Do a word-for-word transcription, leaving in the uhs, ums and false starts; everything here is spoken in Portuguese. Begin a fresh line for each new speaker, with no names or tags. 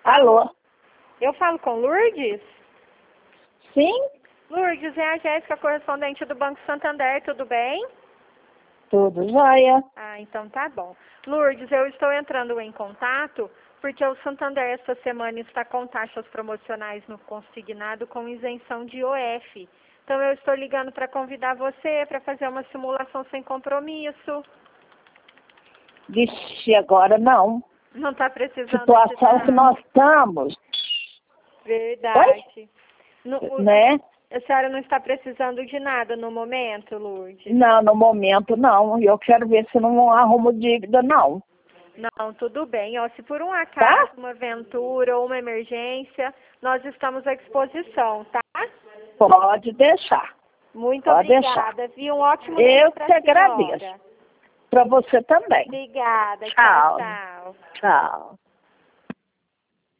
falo,
Alô?
eu falo com Lourdes?
Sim?
Lourdes, é a Jéssica, correspondente do Banco Santander, tudo bem?
Tudo jóia.
Ah, então tá bom. Lourdes, eu estou entrando em contato porque o Santander essa semana está com taxas promocionais no consignado com isenção de I O F. Então eu estou ligando para convidar você para fazer uma simulação sem compromisso.
Vixe, agora não.
Não está precisando
Situação
de
que
nada.
nós estamos,
Verdade. No, o-
né?
A senhora não está precisando de nada no momento, Lourdes?
Não, no momento não. Eu quero ver se não arrumo dívida, não.
Não, tudo bem. Ó, se por um
Tá?
acaso, uma aventura ou uma emergência, nós estamos à disposição, tá?
Pode deixar.
Muito
Pode
obrigada, viu? Um ótimo
Eu
dia
que
para a
agradeço.
senhora.
Para você também.
Obrigada.
Tchau.
Tchau, tchau.
Tchau.